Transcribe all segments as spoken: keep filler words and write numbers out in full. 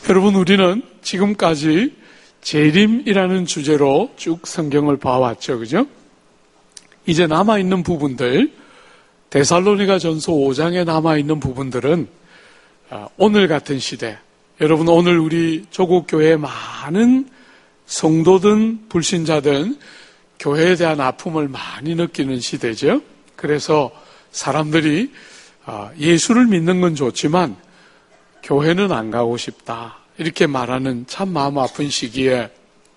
여러분, 우리는 지금까지 재림이라는 주제로 쭉 성경을 봐왔죠, 그죠? 이제 남아있는 부분들, 데살로니가 전서 오 장에 남아있는 부분들은 오늘 같은 시대, 여러분 오늘 우리 조국교회에 많은 성도든 불신자든 교회에 대한 아픔을 많이 느끼는 시대죠. 그래서 사람들이 예수를 믿는 건 좋지만 교회는 안 가고 싶다, 이렇게 말하는 참 마음 아픈 시기에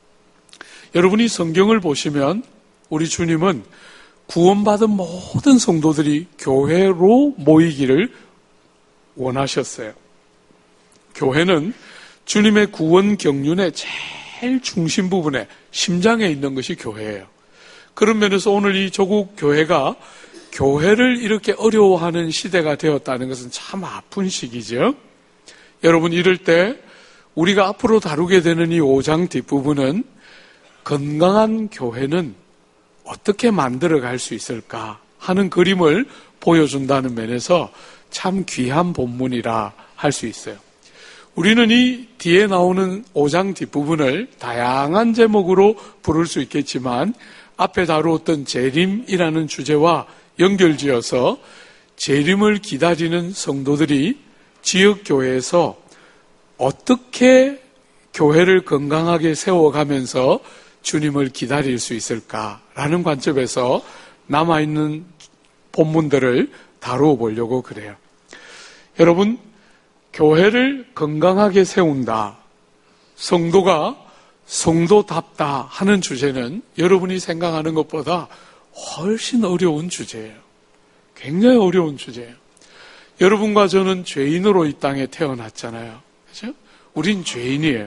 여러분이 성경을 보시면 우리 주님은 구원받은 모든 성도들이 교회로 모이기를 원하셨어요. 교회는 주님의 구원 경륜의 제일 중심 부분에, 심장에 있는 것이 교회예요. 그런 면에서 오늘 이 조국 교회가 교회를 이렇게 어려워하는 시대가 되었다는 것은 참 아픈 시기죠. 여러분, 이럴 때 우리가 앞으로 다루게 되는 이 오 장 뒷부분은 건강한 교회는 어떻게 만들어갈 수 있을까 하는 그림을 보여준다는 면에서 참 귀한 본문이라 할 수 있어요. 우리는 이 뒤에 나오는 오 장 뒷부분을 다양한 제목으로 부를 수 있겠지만 앞에 다루었던 재림이라는 주제와 연결지어서 재림을 기다리는 성도들이 지역교회에서 어떻게 교회를 건강하게 세워가면서 주님을 기다릴 수 있을까라는 관점에서 남아있는 본문들을 다루어 보려고 그래요. 여러분, 교회를 건강하게 세운다, 성도가 성도답다 하는 주제는 여러분이 생각하는 것보다 훨씬 어려운 주제예요. 굉장히 어려운 주제예요. 여러분과 저는 죄인으로 이 땅에 태어났잖아요. 그렇죠? 우린 죄인이에요.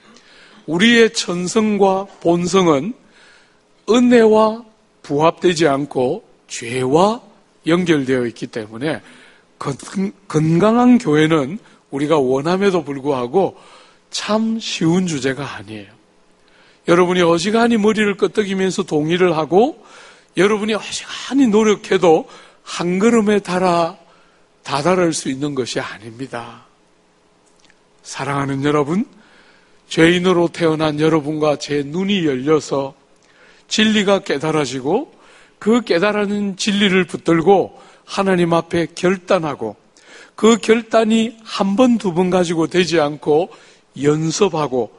우리의 천성과 본성은 은혜와 부합되지 않고 죄와 연결되어 있기 때문에 건강한 교회는 우리가 원함에도 불구하고 참 쉬운 주제가 아니에요. 여러분이 어지간히 머리를 끄덕이면서 동의를 하고 여러분이 어지간히 노력해도 한 걸음에 달아 다다를 수 있는 것이 아닙니다. 사랑하는 여러분, 죄인으로 태어난 여러분과 제 눈이 열려서 진리가 깨달아지고 그 깨달은 진리를 붙들고 하나님 앞에 결단하고 그 결단이 한 번, 두 번 가지고 되지 않고 연습하고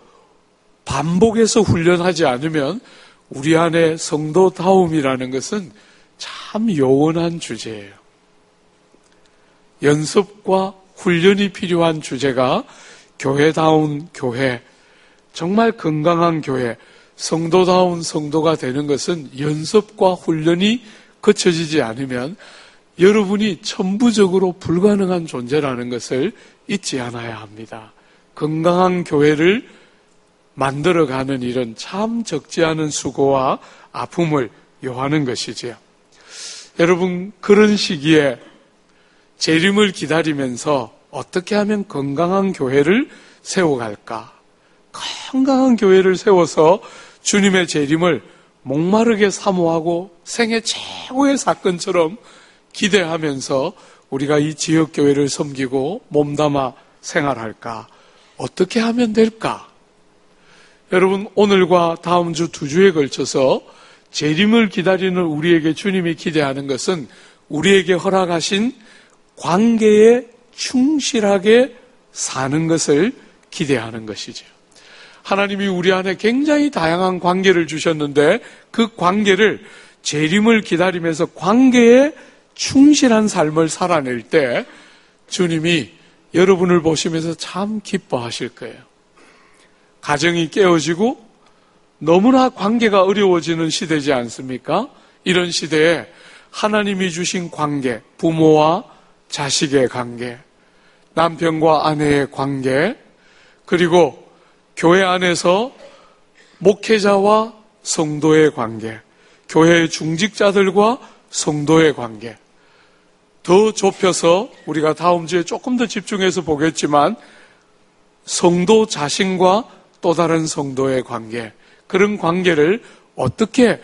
반복해서 훈련하지 않으면 우리 안에 성도다움이라는 것은 참 요원한 주제예요. 연습과 훈련이 필요한 주제가 교회다운 교회, 정말 건강한 교회, 성도다운 성도가 되는 것은 연습과 훈련이 거쳐지지 않으면 여러분이 천부적으로 불가능한 존재라는 것을 잊지 않아야 합니다. 건강한 교회를 만들어가는 일은 참 적지 않은 수고와 아픔을 요하는 것이지요. 여러분, 그런 시기에 재림을 기다리면서 어떻게 하면 건강한 교회를 세워갈까? 건강한 교회를 세워서 주님의 재림을 목마르게 사모하고 생애 최고의 사건처럼 기대하면서 우리가 이 지역교회를 섬기고 몸담아 생활할까? 어떻게 하면 될까? 여러분, 오늘과 다음 주 두 주에 걸쳐서 재림을 기다리는 우리에게 주님이 기대하는 것은 우리에게 허락하신 관계에 충실하게 사는 것을 기대하는 것이죠. 하나님이 우리 안에 굉장히 다양한 관계를 주셨는데 그 관계를 재림을 기다리면서 관계에 충실한 삶을 살아낼 때 주님이 여러분을 보시면서 참 기뻐하실 거예요. 가정이 깨어지고 너무나 관계가 어려워지는 시대지 않습니까? 이런 시대에 하나님이 주신 관계, 부모와 자식의 관계, 남편과 아내의 관계, 그리고 교회 안에서 목회자와 성도의 관계, 교회의 중직자들과 성도의 관계, 더 좁혀서 우리가 다음 주에 조금 더 집중해서 보겠지만 성도 자신과 또 다른 성도의 관계, 그런 관계를 어떻게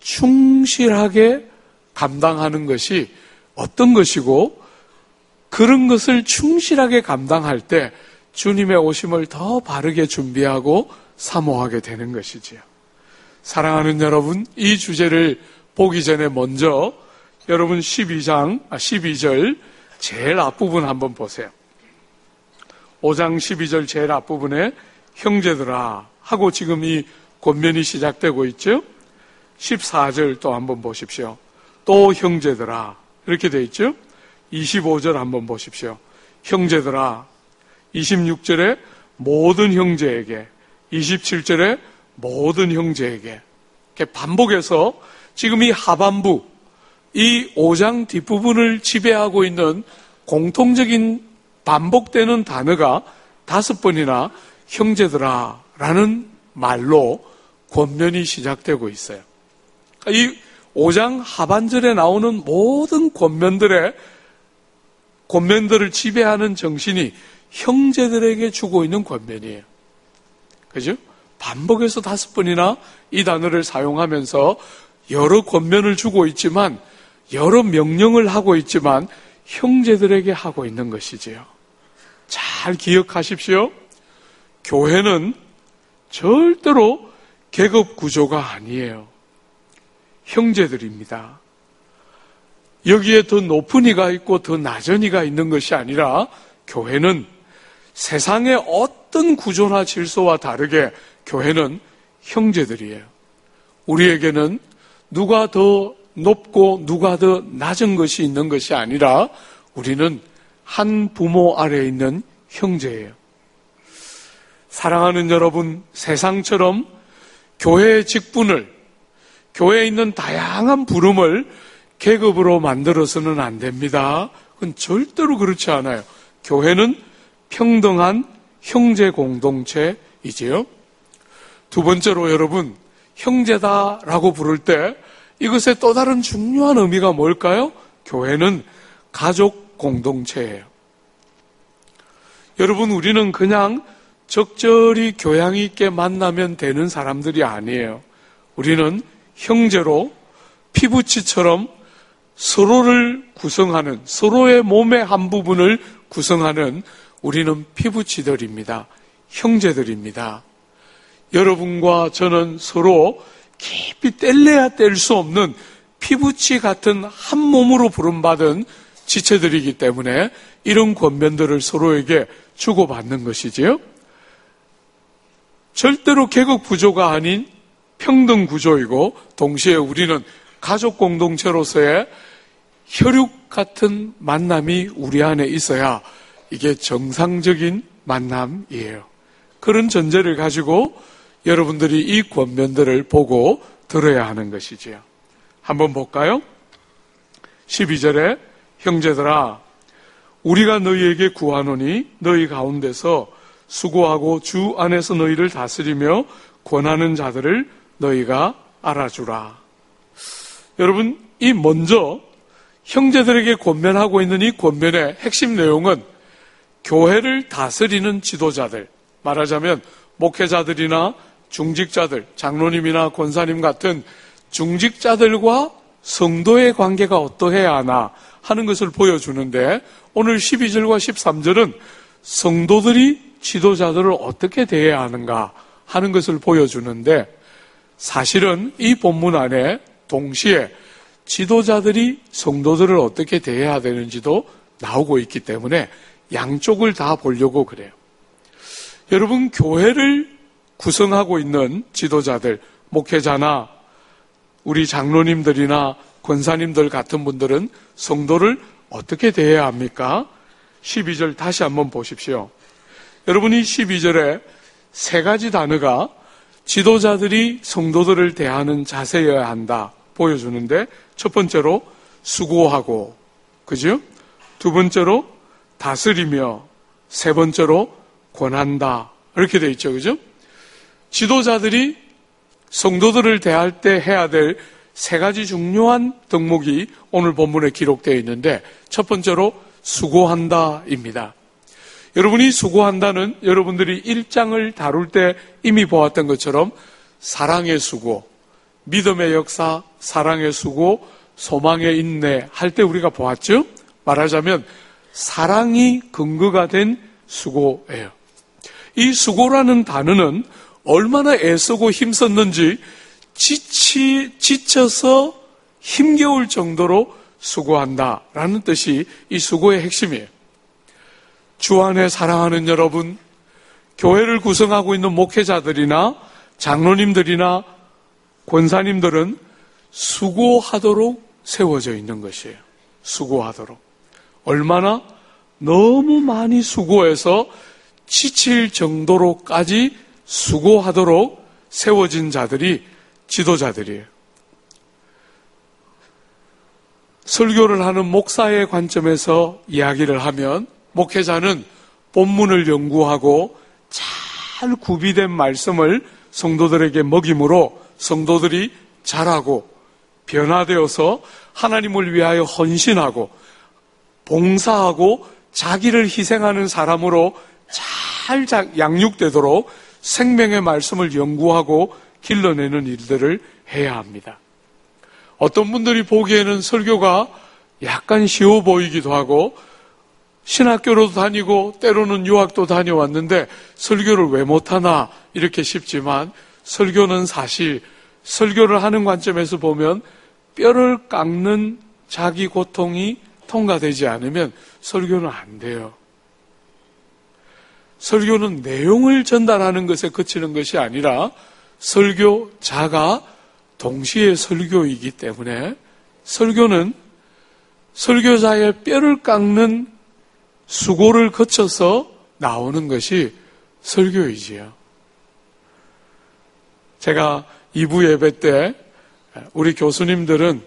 충실하게 감당하는 것이 어떤 것이고 그런 것을 충실하게 감당할 때 주님의 오심을 더 바르게 준비하고 사모하게 되는 것이지요. 사랑하는 여러분, 이 주제를 보기 전에 먼저 여러분 십이 장, 아, 십이 절 제일 앞부분 한번 보세요. 오 장 십이 절 제일 앞부분에 형제들아 하고 지금 이 권면이 시작되고 있죠. 십사 절 또 한번 보십시오. 또 형제들아 이렇게 돼 있죠. 이십오 절 한번 보십시오. 형제들아. 이십육 절에 모든 형제에게, 이십칠 절에 모든 형제에게 이렇게 반복해서 지금 이 하반부, 이 오 장 뒷부분을 지배하고 있는 공통적인 반복되는 단어가 다섯 번이나 형제들아 라는 말로 권면이 시작되고 있어요. 이 오 장 하반절에 나오는 모든 권면들의 권면들을 지배하는 정신이 형제들에게 주고 있는 권면이에요. 그죠? 반복해서 다섯 번이나 이 단어를 사용하면서 여러 권면을 주고 있지만, 여러 명령을 하고 있지만 형제들에게 하고 있는 것이지요. 잘 기억하십시오. 교회는 절대로 계급 구조가 아니에요. 형제들입니다. 여기에 더 높은 이가 있고 더 낮은 이가 있는 것이 아니라 교회는 세상의 어떤 구조나 질서와 다르게 교회는 형제들이에요. 우리에게는 누가 더 높고 누가 더 낮은 것이 있는 것이 아니라 우리는 한 부모 아래에 있는 형제예요. 사랑하는 여러분, 세상처럼 교회의 직분을, 교회에 있는 다양한 부름을 계급으로 만들어서는 안 됩니다. 그건 절대로 그렇지 않아요. 교회는 평등한 형제 공동체이지요. 두 번째로 여러분, 형제다라고 부를 때 이것의 또 다른 중요한 의미가 뭘까요? 교회는 가족 공동체예요. 여러분, 우리는 그냥 적절히 교양 있게 만나면 되는 사람들이 아니에요. 우리는 형제로 피부치처럼 서로를 구성하는, 서로의 몸의 한 부분을 구성하는 우리는 피부치들입니다. 형제들입니다. 여러분과 저는 서로 깊이 뗄래야 뗄 수 없는 피부치 같은 한 몸으로 부름받은 지체들이기 때문에 이런 권면들을 서로에게 주고받는 것이지요. 절대로 계급 구조가 아닌 평등 구조이고, 동시에 우리는 가족 공동체로서의 혈육 같은 만남이 우리 안에 있어야 이게 정상적인 만남이에요. 그런 전제를 가지고 여러분들이 이 권면들을 보고 들어야 하는 것이지요. 한번 볼까요? 십이 절에 형제들아 우리가 너희에게 구하노니 너희 가운데서 수고하고 주 안에서 너희를 다스리며 권하는 자들을 너희가 알아주라. 여러분, 이 먼저 형제들에게 권면하고 있는 이 권면의 핵심 내용은 교회를 다스리는 지도자들, 말하자면 목회자들이나 중직자들, 장로님이나 권사님 같은 중직자들과 성도의 관계가 어떠해야 하나 하는 것을 보여주는데, 오늘 십이 절과 십삼 절은 성도들이 지도자들을 어떻게 대해야 하는가 하는 것을 보여주는데, 사실은 이 본문 안에 동시에 지도자들이 성도들을 어떻게 대해야 되는지도 나오고 있기 때문에 양쪽을 다 보려고 그래요. 여러분, 교회를 구성하고 있는 지도자들, 목회자나 우리 장로님들이나 권사님들 같은 분들은 성도를 어떻게 대해야 합니까? 십이 절 다시 한번 보십시오. 여러분이 십이 절에 세 가지 단어가 지도자들이 성도들을 대하는 자세여야 한다 보여주는데, 첫 번째로 수고하고, 그죠? 두 번째로 다스리며, 세 번째로 권한다, 이렇게 돼 있죠, 그죠? 지도자들이 성도들을 대할 때 해야 될 세 가지 중요한 덕목이 오늘 본문에 기록되어 있는데, 첫 번째로 수고한다입니다. 여러분이 수고한다는 여러분들이 일 장을 다룰 때 이미 보았던 것처럼 사랑의 수고, 믿음의 역사, 사랑의 수고, 소망의 인내 할 때 우리가 보았죠? 말하자면 사랑이 근거가 된 수고예요. 이 수고라는 단어는 얼마나 애쓰고 힘썼는지 지치, 지쳐서 힘겨울 정도로 수고한다라는 뜻이 이 수고의 핵심이에요. 주 안에 사랑하는 여러분, 교회를 구성하고 있는 목회자들이나 장로님들이나 권사님들은 수고하도록 세워져 있는 것이에요. 수고하도록. 얼마나? 너무 많이 수고해서 지칠 정도로까지 수고하도록 세워진 자들이 지도자들이에요. 설교를 하는 목사의 관점에서 이야기를 하면 목회자는 본문을 연구하고 잘 구비된 말씀을 성도들에게 먹임으로 성도들이 자라고 변화되어서 하나님을 위하여 헌신하고 봉사하고 자기를 희생하는 사람으로 잘 양육되도록 생명의 말씀을 연구하고 길러내는 일들을 해야 합니다. 어떤 분들이 보기에는 설교가 약간 쉬워 보이기도 하고 신학교로도 다니고 때로는 유학도 다녀왔는데 설교를 왜 못하나 이렇게 싶지만 설교는 사실 설교를 하는 관점에서 보면 뼈를 깎는 자기 고통이 통과되지 않으면 설교는 안 돼요. 설교는 내용을 전달하는 것에 그치는 것이 아니라 설교자가 동시에 설교이기 때문에 설교는 설교자의 뼈를 깎는 수고를 거쳐서 나오는 것이 설교이지요. 제가 이 부 예배 때 우리 교수님들은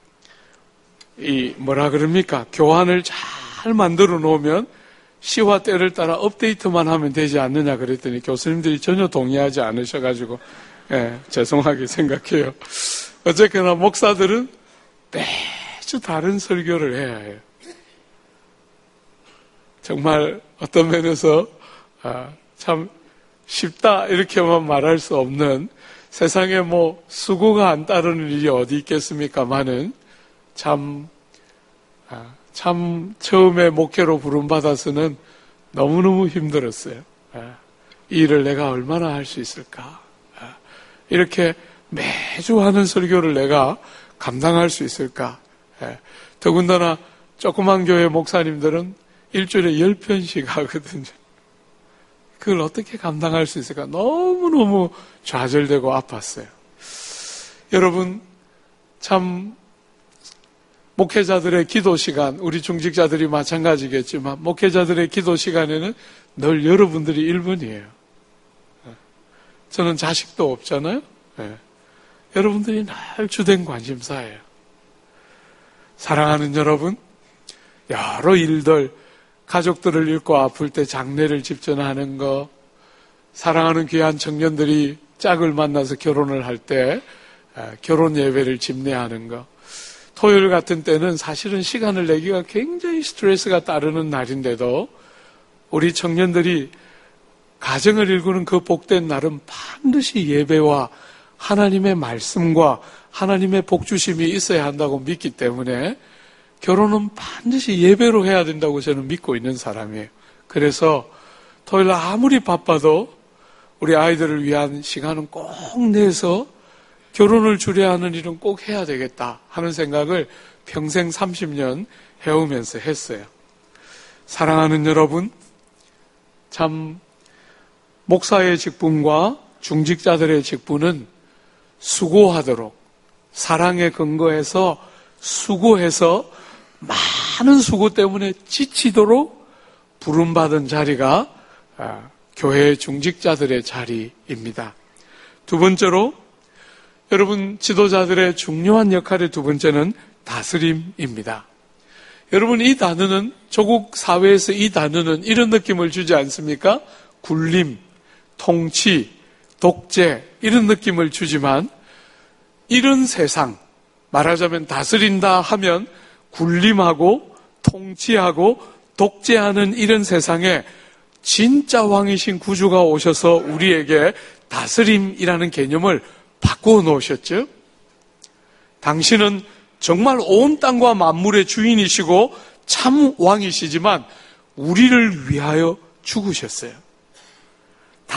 이 뭐라 그럽니까? 교환을 잘 만들어 놓으면 시와 때를 따라 업데이트만 하면 되지 않느냐 그랬더니 교수님들이 전혀 동의하지 않으셔가지고 예, 죄송하게 생각해요. 어쨌거나 목사들은 매주 다른 설교를 해야 해요. 정말 어떤 면에서 아, 참 쉽다 이렇게만 말할 수 없는 세상에 뭐 수고가 안 따르는 일이 어디 있겠습니까마는 참, 아, 참 처음에 목회로 부름받아서는 너무너무 힘들었어요. 아, 이 일을 내가 얼마나 할 수 있을까? 아, 이렇게 매주 하는 설교를 내가 감당할 수 있을까? 아, 더군다나 조그만 교회 목사님들은 일주일에 열 편씩 하거든요. 그걸 어떻게 감당할 수 있을까? 너무너무 좌절되고 아팠어요. 여러분, 참 목회자들의 기도 시간, 우리 중직자들이 마찬가지겠지만 목회자들의 기도 시간에는 늘 여러분들이 일 분이에요. 저는 자식도 없잖아요. 네. 여러분들이 늘 주된 관심사예요. 사랑하는 여러분, 여러 일들, 가족들을 잃고 아플 때 장례를 집전하는 거, 사랑하는 귀한 청년들이 짝을 만나서 결혼을 할 때 결혼 예배를 집례하는 거, 토요일 같은 때는 사실은 시간을 내기가 굉장히 스트레스가 따르는 날인데도 우리 청년들이 가정을 일구는 그 복된 날은 반드시 예배와 하나님의 말씀과 하나님의 복주심이 있어야 한다고 믿기 때문에 결혼은 반드시 예배로 해야 된다고 저는 믿고 있는 사람이에요. 그래서 토요일 아무리 바빠도 우리 아이들을 위한 시간은 꼭 내서 결혼을 주례하는 일은 꼭 해야 되겠다 하는 생각을 평생 삼십 년 해오면서 했어요. 사랑하는 여러분, 참 목사의 직분과 중직자들의 직분은 수고하도록 사랑에 근거해서 수고해서 많은 수고 때문에 지치도록 부름받은 자리가 교회 중직자들의 자리입니다. 두 번째로 여러분 지도자들의 중요한 역할의 두 번째는 다스림입니다. 여러분 이 단어는 조국 사회에서 이 단어는 이런 느낌을 주지 않습니까? 굴림, 통치, 독재 이런 느낌을 주지만 이런 세상 말하자면 다스린다 하면 굴림하고 통치하고 독재하는 이런 세상에 진짜 왕이신 구주가 오셔서 우리에게 다스림이라는 개념을 바꾸어 놓으셨죠. 당신은 정말 온 땅과 만물의 주인이시고 참 왕이시지만 우리를 위하여 죽으셨어요.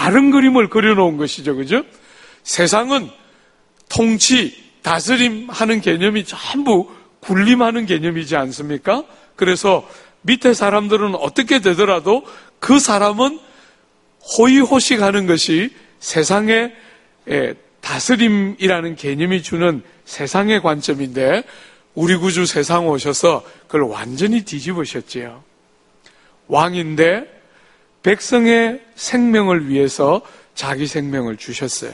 다른 그림을 그려놓은 것이죠. 그죠? 세상은 통치, 다스림 하는 개념이 전부 군림하는 개념이지 않습니까? 그래서 밑에 사람들은 어떻게 되더라도 그 사람은 호의호식하는 것이 세상의 다스림이라는 개념이 주는 세상의 관점인데 우리 구주 세상 오셔서 그걸 완전히 뒤집으셨지요. 왕인데 백성의 생명을 위해서 자기 생명을 주셨어요.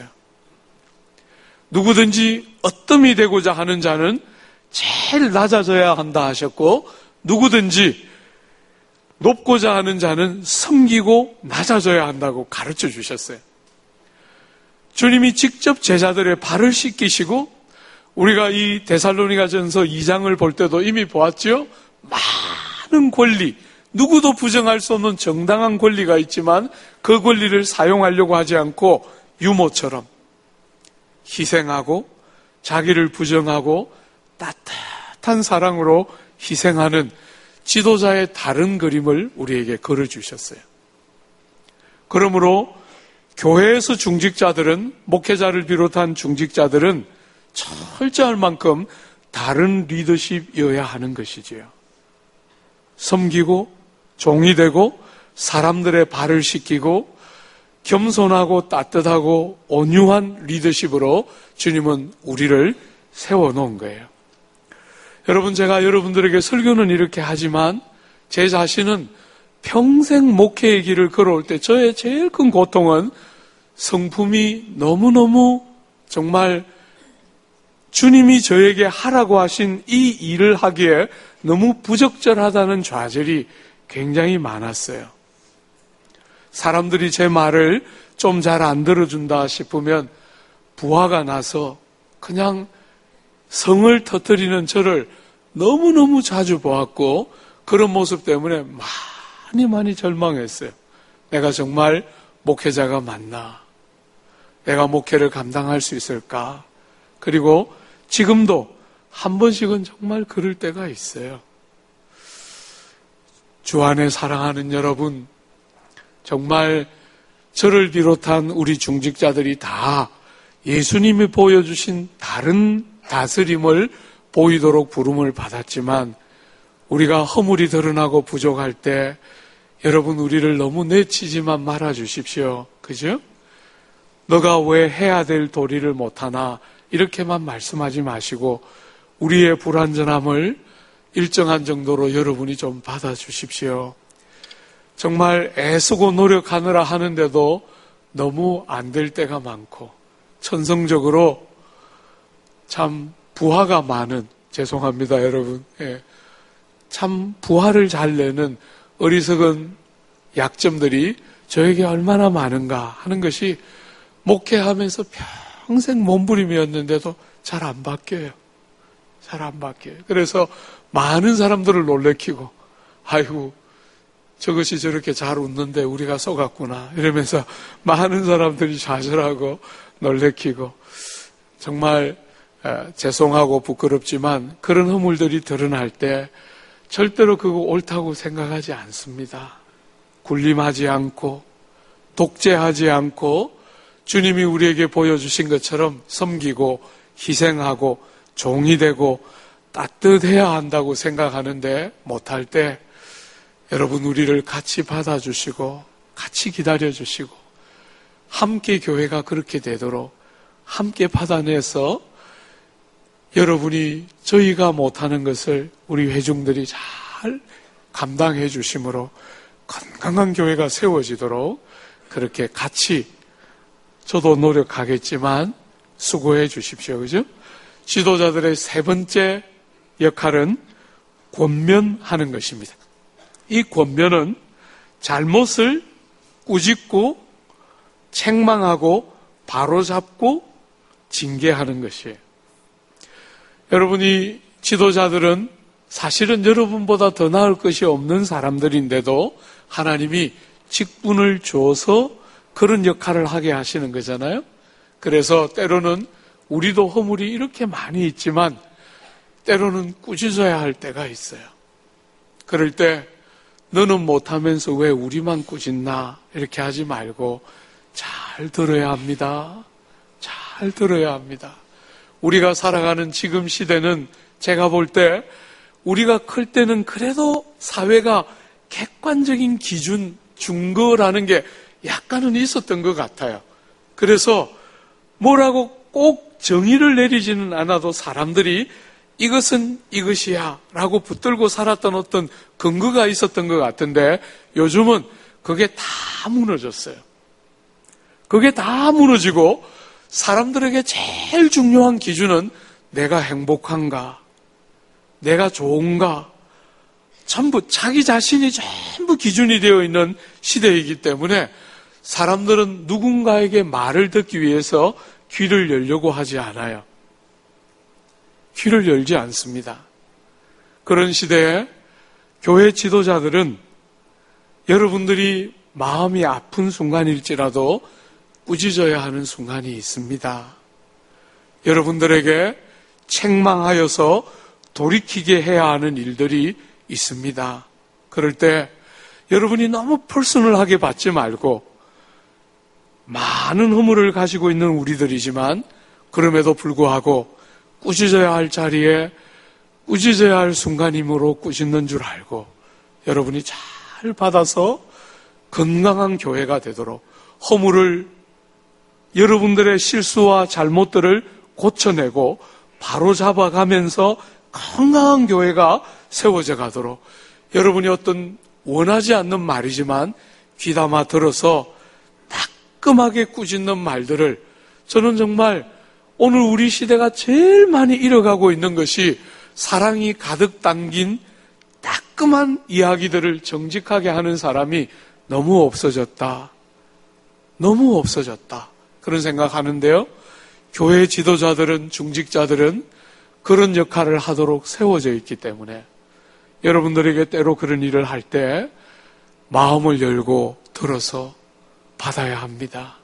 누구든지 어뜸이 되고자 하는 자는 제일 낮아져야 한다 하셨고 누구든지 높고자 하는 자는 섬기고 낮아져야 한다고 가르쳐 주셨어요. 주님이 직접 제자들의 발을 씻기시고 우리가 이 데살로니가전서 이 장을 볼 때도 이미 보았죠. 많은 권리, 누구도 부정할 수 없는 정당한 권리가 있지만 그 권리를 사용하려고 하지 않고 유모처럼 희생하고 자기를 부정하고 따뜻한 사랑으로 희생하는 지도자의 다른 그림을 우리에게 그려주셨어요. 그러므로 교회에서 중직자들은, 목회자를 비롯한 중직자들은 철저할 만큼 다른 리더십이어야 하는 것이지요. 섬기고 종이 되고 사람들의 발을 씻기고 겸손하고 따뜻하고 온유한 리더십으로 주님은 우리를 세워놓은 거예요. 여러분, 제가 여러분들에게 설교는 이렇게 하지만 제 자신은 평생 목회의 길을 걸어올 때 저의 제일 큰 고통은 성품이 너무너무 정말 주님이 저에게 하라고 하신 이 일을 하기에 너무 부적절하다는 좌절이 굉장히 많았어요. 사람들이 제 말을 좀 잘 안 들어준다 싶으면 부하가 나서 그냥 성을 터뜨리는 저를 너무너무 자주 보았고 그런 모습 때문에 많이 많이 절망했어요. 내가 정말 목회자가 맞나? 내가 목회를 감당할 수 있을까? 그리고 지금도 한 번씩은 정말 그럴 때가 있어요. 주 안에 사랑하는 여러분, 정말 저를 비롯한 우리 중직자들이 다 예수님이 보여주신 다른 다스림을 보이도록 부름을 받았지만 우리가 허물이 드러나고 부족할 때 여러분 우리를 너무 내치지만 말아 주십시오. 그죠? 너가 왜 해야 될 도리를 못하나 이렇게만 말씀하지 마시고 우리의 불완전함을 일정한 정도로 여러분이 좀 받아주십시오. 정말 애쓰고 노력하느라 하는데도 너무 안 될 때가 많고 천성적으로 참 부하가 많은, 죄송합니다 여러분, 예, 참 부하를 잘 내는 어리석은 약점들이 저에게 얼마나 많은가 하는 것이 목회하면서 평생 몸부림이었는데도 잘 안 바뀌어요. 잘 안 바뀌어요. 그래서 많은 사람들을 놀래키고 아이고 저것이 저렇게 잘 웃는데 우리가 속았구나 이러면서 많은 사람들이 좌절하고 놀래키고 정말 죄송하고 부끄럽지만 그런 허물들이 드러날 때 절대로 그거 옳다고 생각하지 않습니다. 군림하지 않고 독재하지 않고 주님이 우리에게 보여주신 것처럼 섬기고 희생하고 종이 되고 따뜻해야 한다고 생각하는데 못할 때 여러분 우리를 같이 받아주시고 같이 기다려주시고 함께 교회가 그렇게 되도록 함께 받아내서 여러분이 저희가 못하는 것을 우리 회중들이 잘 감당해 주심으로 건강한 교회가 세워지도록 그렇게 같이 저도 노력하겠지만 수고해 주십시오. 그죠? 지도자들의 세 번째 역할은 권면하는 것입니다. 이 권면은 잘못을 꾸짖고 책망하고 바로잡고 징계하는 것이에요. 여러분이 지도자들은 사실은 여러분보다 더 나을 것이 없는 사람들인데도 하나님이 직분을 줘서 그런 역할을 하게 하시는 거잖아요. 그래서 때로는 우리도 허물이 이렇게 많이 있지만 때로는 꾸짖어야 할 때가 있어요. 그럴 때 너는 못하면서 왜 우리만 꾸짖나 이렇게 하지 말고 잘 잘 들어야 합니다. 잘 들어야 합니다. 우리가 살아가는 지금 시대는 제가 볼 때 우리가 클 때는 그래도 사회가 객관적인 기준, 준거라는 게 약간은 있었던 것 같아요. 그래서 뭐라고 꼭 정의를 내리지는 않아도 사람들이 이것은 이것이야 라고 붙들고 살았던 어떤 근거가 있었던 것 같은데 요즘은 그게 다 무너졌어요. 그게 다 무너지고 사람들에게 제일 중요한 기준은 내가 행복한가, 내가 좋은가, 전부 자기 자신이 전부 기준이 되어 있는 시대이기 때문에 사람들은 누군가에게 말을 듣기 위해서 귀를 열려고 하지 않아요. 귀를 열지 않습니다. 그런 시대에 교회 지도자들은 여러분들이 마음이 아픈 순간일지라도 꾸짖어야 하는 순간이 있습니다. 여러분들에게 책망하여서 돌이키게 해야 하는 일들이 있습니다. 그럴 때 여러분이 너무 퍼스널하게 받지 말고 많은 허물을 가지고 있는 우리들이지만 그럼에도 불구하고 꾸짖어야 할 자리에 꾸짖어야 할 순간이므로 꾸짖는 줄 알고 여러분이 잘 받아서 건강한 교회가 되도록 허물을 여러분들의 실수와 잘못들을 고쳐내고 바로잡아가면서 건강한 교회가 세워져 가도록 여러분이 어떤 원하지 않는 말이지만 귀담아 들어서 따끔하게 꾸짖는 말들을 저는 정말 오늘 우리 시대가 제일 많이 잃어가고 있는 것이 사랑이 가득 담긴 따끔한 이야기들을 정직하게 하는 사람이 너무 없어졌다. 너무 없어졌다. 그런 생각하는데요. 교회 지도자들은, 중직자들은 그런 역할을 하도록 세워져 있기 때문에 여러분들에게 때로 그런 일을 할 때 마음을 열고 들어서 받아야 합니다.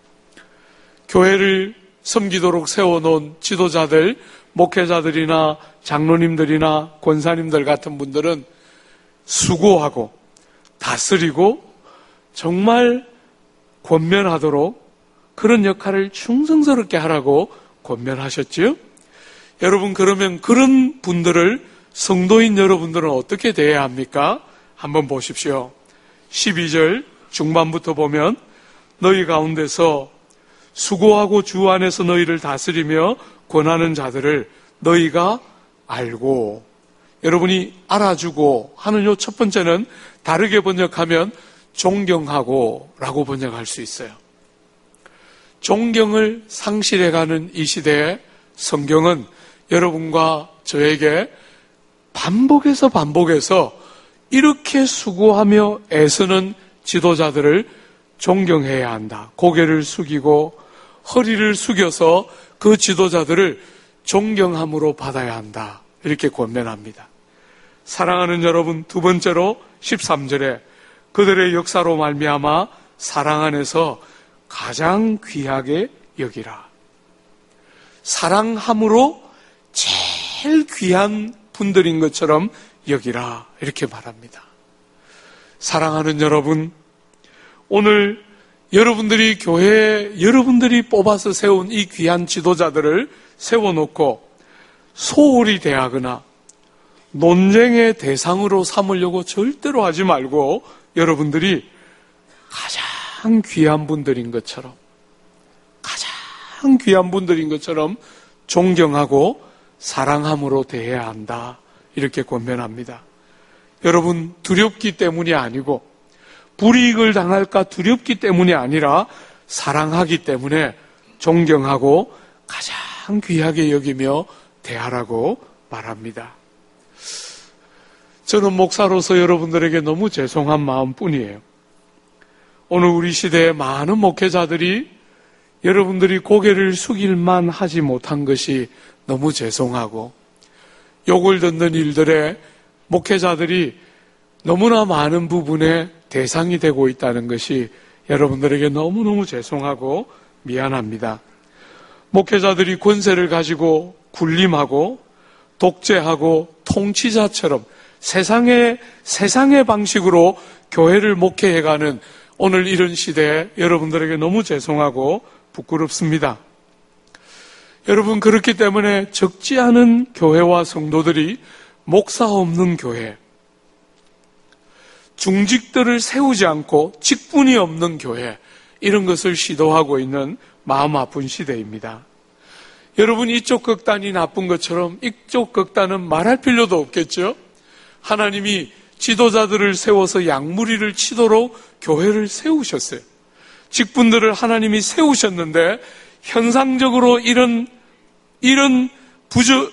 교회를 섬기도록 세워놓은 지도자들, 목회자들이나 장로님들이나 권사님들 같은 분들은 수고하고 다스리고 정말 권면하도록 그런 역할을 충성스럽게 하라고 권면하셨지요? 여러분, 그러면 그런 분들을 성도인 여러분들은 어떻게 대해야 합니까? 한번 보십시오. 십이 절 중반부터 보면 너희 가운데서 수고하고 주 안에서 너희를 다스리며 권하는 자들을 너희가 알고, 여러분이 알아주고 하는 요 첫 번째는 다르게 번역하면 존경하고 라고 번역할 수 있어요. 존경을 상실해가는 이 시대에 성경은 여러분과 저에게 반복해서 반복해서 이렇게 수고하며 애쓰는 지도자들을 존경해야 한다. 고개를 숙이고 허리를 숙여서 그 지도자들을 존경함으로 받아야 한다. 이렇게 권면합니다. 사랑하는 여러분, 두 번째로 십삼 절에 그들의 역사로 말미암아 사랑 안에서 가장 귀하게 여기라. 사랑함으로 제일 귀한 분들인 것처럼 여기라. 이렇게 말합니다. 사랑하는 여러분, 오늘 여러분들이 교회에 여러분들이 뽑아서 세운 이 귀한 지도자들을 세워놓고 소홀히 대하거나 논쟁의 대상으로 삼으려고 절대로 하지 말고 여러분들이 가장 귀한 분들인 것처럼 가장 귀한 분들인 것처럼 존경하고 사랑함으로 대해야 한다. 이렇게 권면합니다. 여러분, 두렵기 때문이 아니고 불이익을 당할까 두렵기 때문이 아니라 사랑하기 때문에 존경하고 가장 귀하게 여기며 대하라고 말합니다. 저는 목사로서 여러분들에게 너무 죄송한 마음뿐이에요. 오늘 우리 시대의 많은 목회자들이 여러분들이 고개를 숙일만 하지 못한 것이 너무 죄송하고 욕을 듣는 일들에 목회자들이 너무나 많은 부분에 대상이 되고 있다는 것이 여러분들에게 너무너무 죄송하고 미안합니다. 목회자들이 권세를 가지고 군림하고 독재하고 통치자처럼 세상의, 세상의 방식으로 교회를 목회해가는 오늘 이런 시대에 여러분들에게 너무 죄송하고 부끄럽습니다. 여러분, 그렇기 때문에 적지 않은 교회와 성도들이 목사 없는 교회, 중직들을 세우지 않고 직분이 없는 교회, 이런 것을 시도하고 있는 마음 아픈 시대입니다. 여러분, 이쪽 극단이 나쁜 것처럼 이쪽 극단은 말할 필요도 없겠죠? 하나님이 지도자들을 세워서 양무리를 치도록 교회를 세우셨어요. 직분들을 하나님이 세우셨는데 현상적으로 이런 이런 부적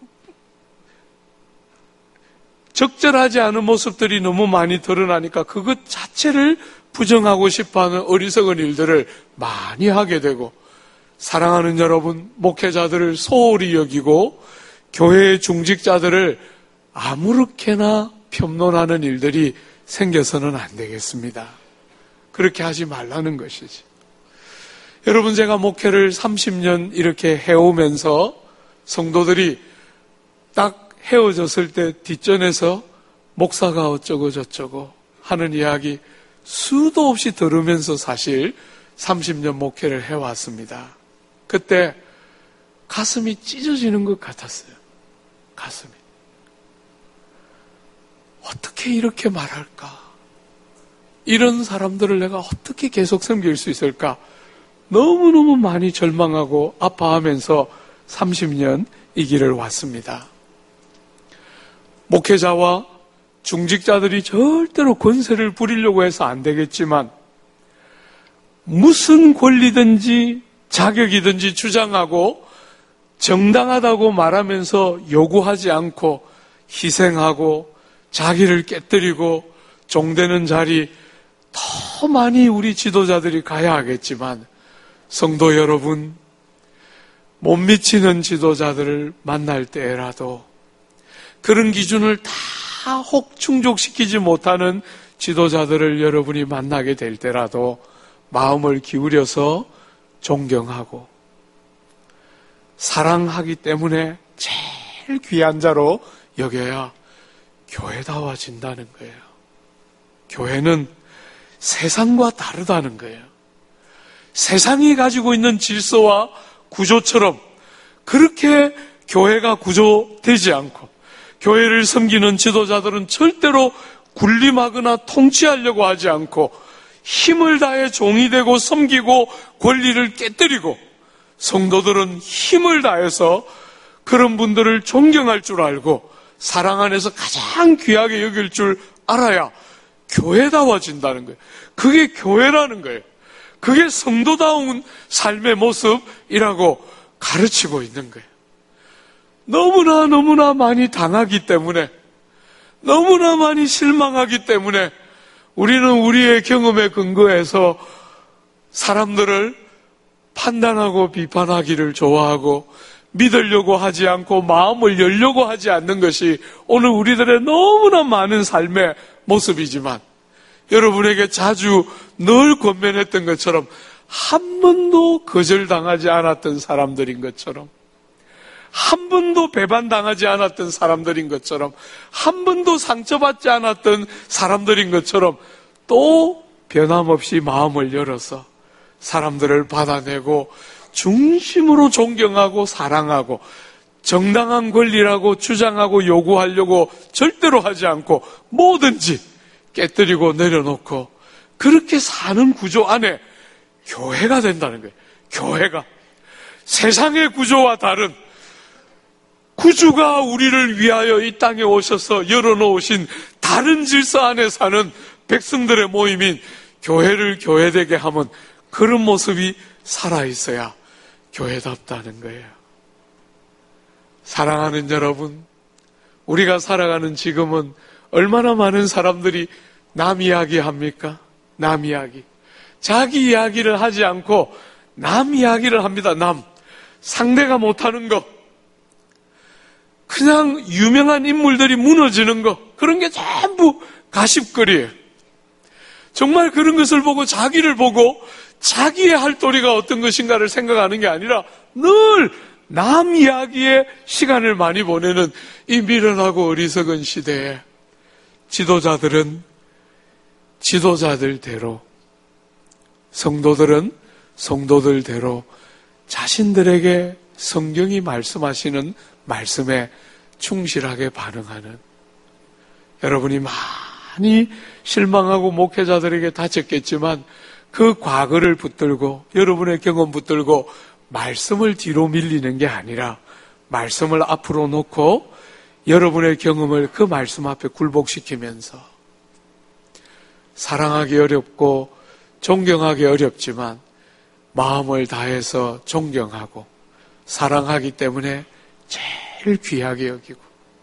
적절하지 않은 모습들이 너무 많이 드러나니까 그것 자체를 부정하고 싶어하는 어리석은 일들을 많이 하게 되고, 사랑하는 여러분, 목회자들을 소홀히 여기고 교회의 중직자들을 아무렇게나 편론하는 일들이 생겨서는 안 되겠습니다. 그렇게 하지 말라는 것이지. 여러분, 제가 목회를 삼십 년 이렇게 해오면서 성도들이 딱 헤어졌을 때 뒷전에서 목사가 어쩌고 저쩌고 하는 이야기 수도 없이 들으면서 사실 삼십 년 목회를 해왔습니다. 그때 가슴이 찢어지는 것 같았어요. 가슴이. 어떻게 이렇게 말할까? 이런 사람들을 내가 어떻게 계속 섬길 수 있을까? 너무너무 많이 절망하고 아파하면서 삼십 년 이 길을 왔습니다. 목회자와 중직자들이 절대로 권세를 부리려고 해서 안 되겠지만 무슨 권리든지 자격이든지 주장하고 정당하다고 말하면서 요구하지 않고 희생하고 자기를 깨뜨리고 종되는 자리 더 많이 우리 지도자들이 가야 하겠지만, 성도 여러분, 못 미치는 지도자들을 만날 때라도 그런 기준을 다 혹 충족시키지 못하는 지도자들을 여러분이 만나게 될 때라도 마음을 기울여서 존경하고 사랑하기 때문에 제일 귀한 자로 여겨야 교회다워진다는 거예요. 교회는 세상과 다르다는 거예요. 세상이 가지고 있는 질서와 구조처럼 그렇게 교회가 구조되지 않고, 교회를 섬기는 지도자들은 절대로 군림하거나 통치하려고 하지 않고 힘을 다해 종이 되고 섬기고 권리를 깨뜨리고, 성도들은 힘을 다해서 그런 분들을 존경할 줄 알고 사랑 안에서 가장 귀하게 여길 줄 알아야 교회다워진다는 거예요. 그게 교회라는 거예요. 그게 성도다운 삶의 모습이라고 가르치고 있는 거예요. 너무나 너무나 많이 당하기 때문에, 너무나 많이 실망하기 때문에 우리는 우리의 경험에 근거해서 사람들을 판단하고 비판하기를 좋아하고 믿으려고 하지 않고 마음을 열려고 하지 않는 것이 오늘 우리들의 너무나 많은 삶의 모습이지만, 여러분에게 자주 늘 권면했던 것처럼 한 번도 거절당하지 않았던 사람들인 것처럼, 한 번도 배반당하지 않았던 사람들인 것처럼, 한 번도 상처받지 않았던 사람들인 것처럼 또 변함없이 마음을 열어서 사람들을 받아내고 중심으로 존경하고 사랑하고 정당한 권리라고 주장하고 요구하려고 절대로 하지 않고 뭐든지 깨뜨리고 내려놓고 그렇게 사는 구조 안에 교회가 된다는 거예요. 교회가 세상의 구조와 다른, 구주가 우리를 위하여 이 땅에 오셔서 열어놓으신 다른 질서 안에 사는 백성들의 모임인 교회를 교회되게 하면 그런 모습이 살아있어야 교회답다는 거예요. 사랑하는 여러분, 우리가 살아가는 지금은 얼마나 많은 사람들이 남 이야기 합니까? 남 이야기. 자기 이야기를 하지 않고 남 이야기를 합니다. 남. 상대가 못하는 거. 그냥 유명한 인물들이 무너지는 거. 그런 게 전부 가십거리예요. 정말 그런 것을 보고 자기를 보고 자기의 할 도리가 어떤 것인가를 생각하는 게 아니라 늘 남 이야기에 시간을 많이 보내는 이 미련하고 어리석은 시대에 지도자들은 지도자들대로 성도들은 성도들대로 자신들에게 성경이 말씀하시는 말씀에 충실하게 반응하는, 여러분이 많이 실망하고 목회자들에게 다쳤겠지만 그 과거를 붙들고 여러분의 경험 붙들고 말씀을 뒤로 밀리는 게 아니라 말씀을 앞으로 놓고 여러분의 경험을 그 말씀 앞에 굴복시키면서, 사랑하기 어렵고 존경하기 어렵지만 마음을 다해서 존경하고 사랑하기 때문에 제일 귀하게 여기고,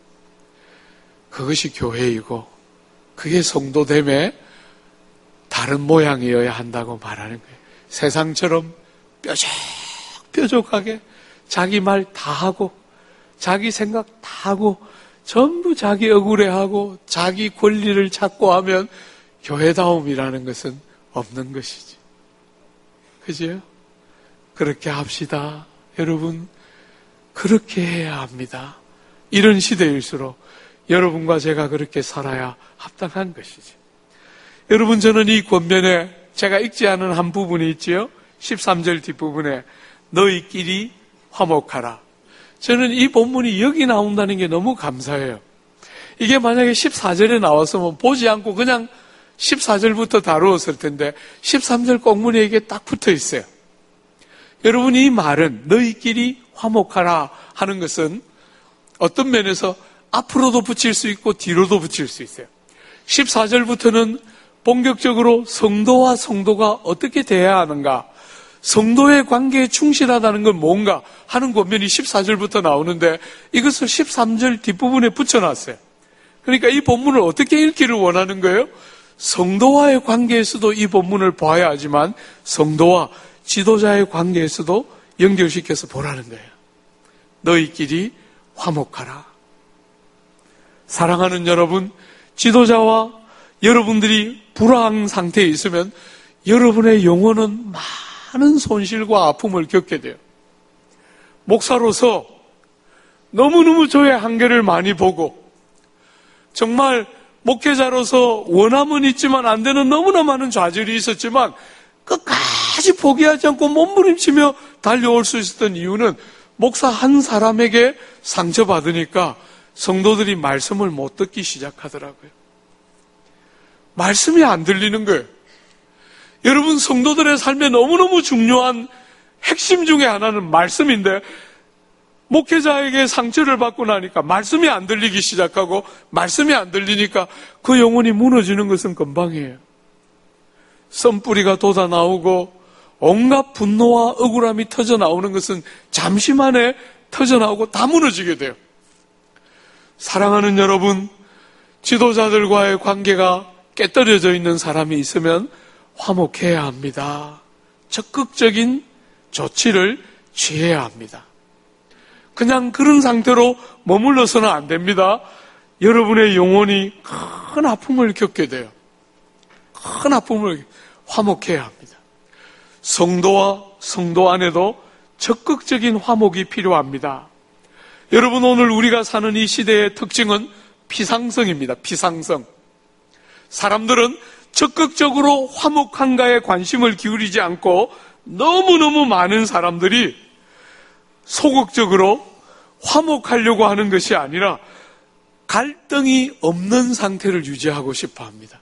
그것이 교회이고 그게 성도됨의 다른 모양이어야 한다고 말하는 거예요. 세상처럼 뾰족뾰족하게 자기 말 다 하고 자기 생각 다 하고 전부 자기 억울해하고 자기 권리를 찾고 하면 교회다움이라는 것은 없는 것이지. 그죠? 그렇게 합시다. 여러분, 그렇게 해야 합니다. 이런 시대일수록 여러분과 제가 그렇게 살아야 합당한 것이지. 여러분, 저는 이 권면에 제가 읽지 않은 한 부분이 있지요. 십삼 절 뒷부분에 너희끼리 화목하라. 저는 이 본문이 여기 나온다는 게 너무 감사해요. 이게 만약에 십사 절에 나왔으면 보지 않고 그냥 십사 절부터 다루었을 텐데 십삼 절 꼭문에 이게 딱 붙어 있어요. 여러분, 이 말은 너희끼리 화목하라 하는 것은 어떤 면에서 앞으로도 붙일 수 있고 뒤로도 붙일 수 있어요. 십사 절부터는 본격적으로 성도와 성도가 어떻게 대해야 하는가, 성도의 관계에 충실하다는 건 뭔가 하는 권면이 십사 절부터 나오는데 이것을 십삼 절 뒷부분에 붙여놨어요. 그러니까 이 본문을 어떻게 읽기를 원하는 거예요? 성도와의 관계에서도 이 본문을 봐야 하지만 성도와 지도자의 관계에서도 연결시켜서 보라는 거예요. 너희끼리 화목하라. 사랑하는 여러분, 지도자와 여러분들이 불황 상태에 있으면 여러분의 영혼은 많은 손실과 아픔을 겪게 돼요. 목사로서 너무너무 저의 한계를 많이 보고 정말 목회자로서 원함은 있지만 안 되는 너무나 많은 좌절이 있었지만 끝까지 포기하지 않고 몸부림치며 달려올 수 있었던 이유는 목사 한 사람에게 상처받으니까 성도들이 말씀을 못 듣기 시작하더라고요. 말씀이 안 들리는 거예요. 여러분, 성도들의 삶에 너무너무 중요한 핵심 중에 하나는 말씀인데 목회자에게 상처를 받고 나니까 말씀이 안 들리기 시작하고 말씀이 안 들리니까 그 영혼이 무너지는 것은 금방이에요. 썬뿌리가 돋아 나오고 온갖 분노와 억울함이 터져 나오는 것은 잠시 만에 터져 나오고 다 무너지게 돼요. 사랑하는 여러분, 지도자들과의 관계가 깨떨어져 있는 사람이 있으면 화목해야 합니다. 적극적인 조치를 취해야 합니다. 그냥 그런 상태로 머물러서는 안 됩니다. 여러분의 영혼이 큰 아픔을 겪게 돼요. 큰 아픔을 화목해야 합니다. 성도와 성도 안에도 적극적인 화목이 필요합니다. 여러분, 오늘 우리가 사는 이 시대의 특징은 피상성입니다. 피상성. 사람들은 적극적으로 화목한가에 관심을 기울이지 않고 너무너무 많은 사람들이 소극적으로 화목하려고 하는 것이 아니라 갈등이 없는 상태를 유지하고 싶어 합니다.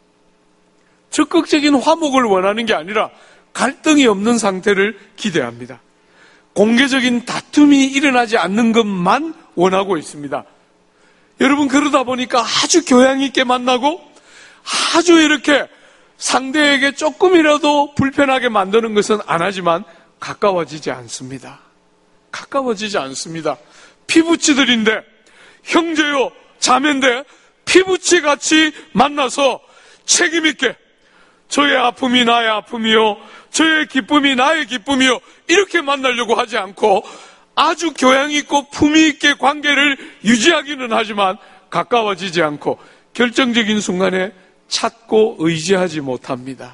적극적인 화목을 원하는 게 아니라 갈등이 없는 상태를 기대합니다. 공개적인 다툼이 일어나지 않는 것만 원하고 있습니다. 여러분, 그러다 보니까 아주 교양 있게 만나고 아주 이렇게 상대에게 조금이라도 불편하게 만드는 것은 안 하지만 가까워지지 않습니다. 가까워지지 않습니다. 피부치들인데, 형제요 자매인데 피부치 같이 만나서 책임있게 저의 아픔이 나의 아픔이요, 저의 기쁨이 나의 기쁨이요, 이렇게 만나려고 하지 않고 아주 교양있고 품위있게 관계를 유지하기는 하지만 가까워지지 않고 결정적인 순간에 찾고 의지하지 못합니다.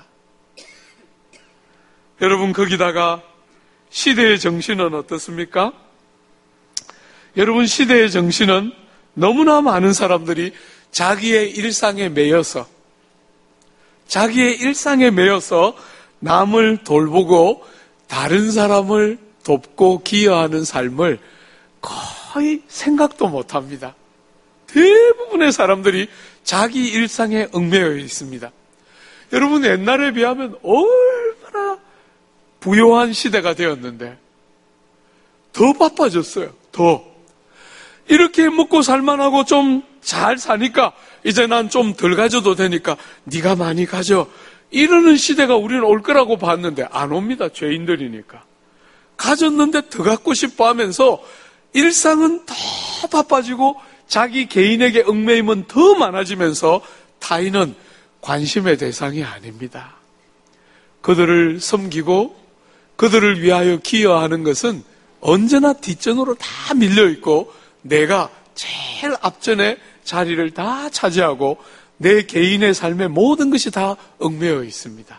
여러분, 거기다가 시대의 정신은 어떻습니까? 여러분, 시대의 정신은 너무나 많은 사람들이 자기의 일상에 매여서 자기의 일상에 매여서 남을 돌보고 다른 사람을 돕고 기여하는 삶을 거의 생각도 못합니다. 대부분의 사람들이 자기 일상에 얽매여 있습니다. 여러분, 옛날에 비하면 얼마나 부요한 시대가 되었는데 더 바빠졌어요. 더. 이렇게 먹고 살만하고 좀 잘 사니까 이제 난 좀 덜 가져도 되니까 네가 많이 가져. 이러는 시대가 우리는 올 거라고 봤는데 안 옵니다. 죄인들이니까. 가졌는데 더 갖고 싶어 하면서 일상은 더 바빠지고 자기 개인에게 얽매임은 더 많아지면서 타인은 관심의 대상이 아닙니다. 그들을 섬기고 그들을 위하여 기여하는 것은 언제나 뒷전으로 다 밀려있고 내가 제일 앞전에 자리를 다 차지하고 내 개인의 삶의 모든 것이 다 얽매여 있습니다.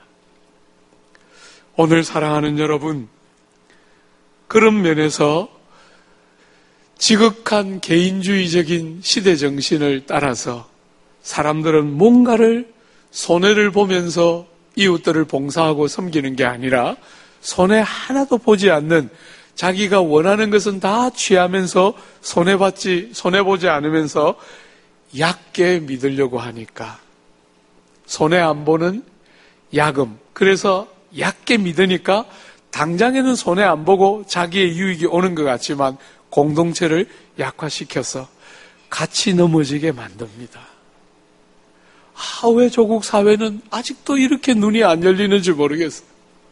오늘 사랑하는 여러분, 그런 면에서 지극한 개인주의적인 시대 정신을 따라서 사람들은 뭔가를 손해를 보면서 이웃들을 봉사하고 섬기는 게 아니라 손해 하나도 보지 않는 자기가 원하는 것은 다 취하면서 손해받지, 손해보지 않으면서 얕게 믿으려고 하니까 손해 안 보는 야금. 그래서 얕게 믿으니까 당장에는 손해 안 보고 자기의 유익이 오는 것 같지만 공동체를 약화시켜서 같이 넘어지게 만듭니다. 아, 왜 조국 사회는 아직도 이렇게 눈이 안 열리는지 모르겠어요.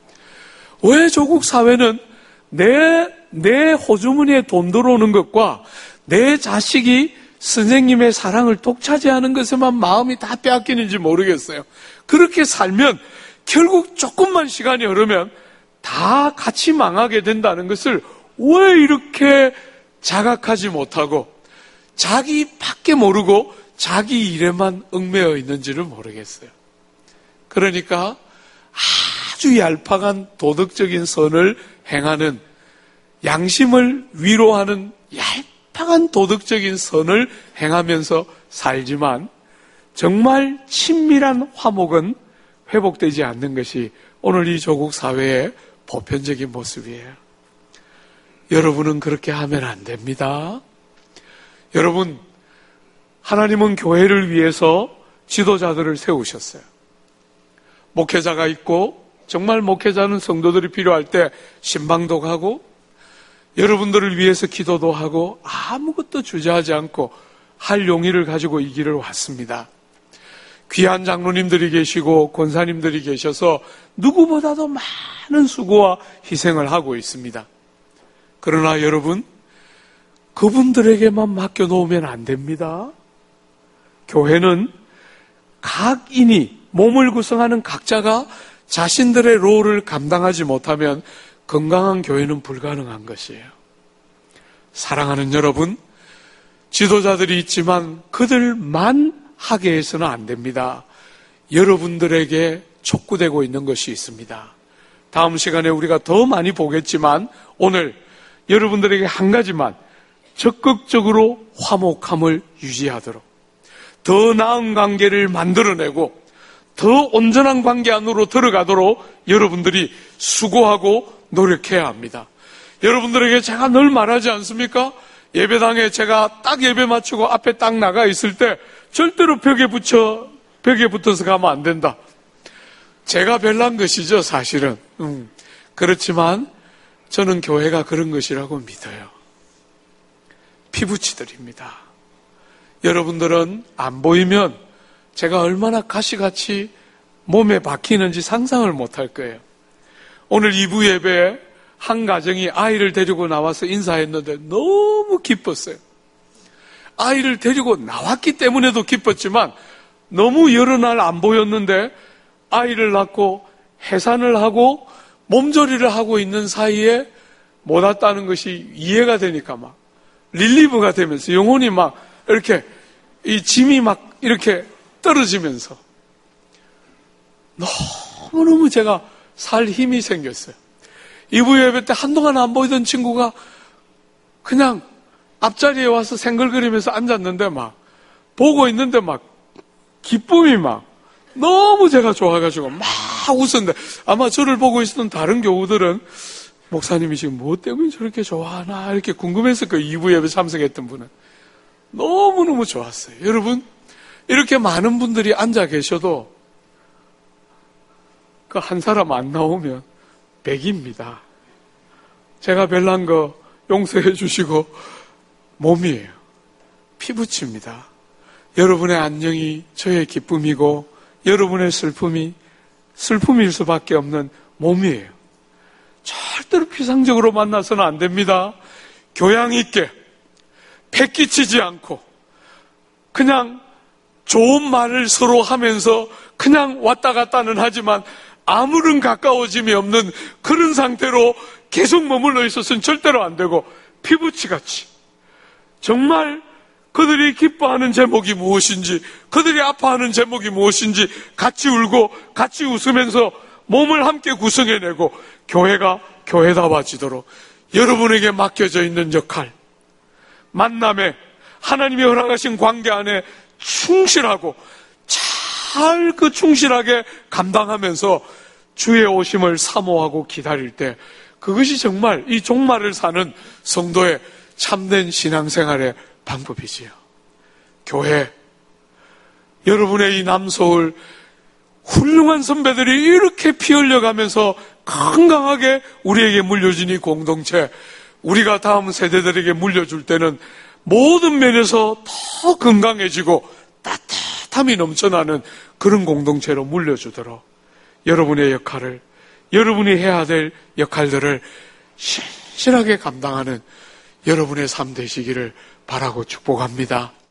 왜 조국 사회는 내, 내 호주머니에 돈 들어오는 것과 내 자식이 선생님의 사랑을 독차지하는 것에만 마음이 다 빼앗기는지 모르겠어요. 그렇게 살면 결국 조금만 시간이 흐르면 다 같이 망하게 된다는 것을 왜 이렇게 자각하지 못하고 자기밖에 모르고 자기 일에만 얽매여 있는지를 모르겠어요. 그러니까 아주 얄팍한 도덕적인 선을 행하는, 양심을 위로하는 얄팍한 도덕적인 선을 행하면서 살지만 정말 친밀한 화목은 회복되지 않는 것이 오늘 이 조국 사회의 보편적인 모습이에요. 여러분은 그렇게 하면 안 됩니다. 여러분, 하나님은 교회를 위해서 지도자들을 세우셨어요. 목회자가 있고 정말 목회자는 성도들이 필요할 때 신방도 가고 여러분들을 위해서 기도도 하고 아무것도 주저하지 않고 할 용의를 가지고 이 길을 왔습니다. 귀한 장로님들이 계시고 권사님들이 계셔서 누구보다도 많은 수고와 희생을 하고 있습니다. 그러나 여러분, 그분들에게만 맡겨놓으면 안 됩니다. 교회는 각인이, 몸을 구성하는 각자가 자신들의 롤을 감당하지 못하면 건강한 교회는 불가능한 것이에요. 사랑하는 여러분, 지도자들이 있지만 그들만 하게 해서는 안 됩니다. 여러분들에게 촉구되고 있는 것이 있습니다. 다음 시간에 우리가 더 많이 보겠지만 오늘 여러분들에게 한 가지만, 적극적으로 화목함을 유지하도록, 더 나은 관계를 만들어내고 더 온전한 관계 안으로 들어가도록 여러분들이 수고하고 노력해야 합니다. 여러분들에게 제가 늘 말하지 않습니까? 예배당에 제가 딱 예배 마치고 앞에 딱 나가 있을 때 절대로 벽에 붙여, 벽에 붙어서 가면 안 된다. 제가 별난 것이죠, 사실은. 음. 그렇지만 저는 교회가 그런 것이라고 믿어요. 피부치들입니다. 여러분들은 안 보이면 제가 얼마나 가시같이 몸에 박히는지 상상을 못할 거예요. 오늘 이 부 예배에 한 가정이 아이를 데리고 나와서 인사했는데 너무 기뻤어요. 아이를 데리고 나왔기 때문에도 기뻤지만 너무 여러 날 안 보였는데 아이를 낳고 해산을 하고 몸조리를 하고 있는 사이에 못 왔다는 것이 이해가 되니까 막 릴리브가 되면서 영혼이 막 이렇게 이 짐이 막 이렇게 떨어지면서 너무너무 제가 살 힘이 생겼어요. 이 부 예배 때 한동안 안 보이던 친구가 그냥 앞자리에 와서 생글거리면서 앉았는데 막 보고 있는데 막 기쁨이 막 너무 제가 좋아가지고 막 웃었는데 아마 저를 보고 있었던 다른 교우들은 목사님이 지금 뭐 때문에 저렇게 좋아하나 이렇게 궁금했을 거예요. 이 부 예배 참석했던 분은. 너무너무 좋았어요. 여러분, 이렇게 많은 분들이 앉아 계셔도 그 한 사람 안 나오면 백입니다. 제가 별난 거 용서해 주시고 몸이에요. 피부칩니다. 여러분의 안녕이 저의 기쁨이고 여러분의 슬픔이 슬픔일 수밖에 없는 몸이에요. 절대로 피상적으로 만나서는 안 됩니다. 교양 있게 패기치지 않고 그냥 좋은 말을 서로 하면서 그냥 왔다 갔다는 하지만 아무런 가까워짐이 없는 그런 상태로 계속 머물러 있었으면 절대로 안 되고 피부치같이 정말 그들이 기뻐하는 제목이 무엇인지 그들이 아파하는 제목이 무엇인지 같이 울고 같이 웃으면서 몸을 함께 구성해내고 교회가 교회다워지도록 여러분에게 맡겨져 있는 역할 만남에 하나님이 허락하신 관계 안에 충실하고 잘 그 충실하게 감당하면서 주의 오심을 사모하고 기다릴 때 그것이 정말 이 종말을 사는 성도의 참된 신앙생활의 방법이지요. 교회, 여러분의 이 남서울 훌륭한 선배들이 이렇게 피 흘려가면서 건강하게 우리에게 물려준 이 공동체, 우리가 다음 세대들에게 물려줄 때는 모든 면에서 더 건강해지고 따뜻함이 넘쳐나는 그런 공동체로 물려주도록 여러분의 역할을, 여러분이 해야 될 역할들을 신실하게 감당하는 여러분의 삶 되시기를 바라고 축복합니다.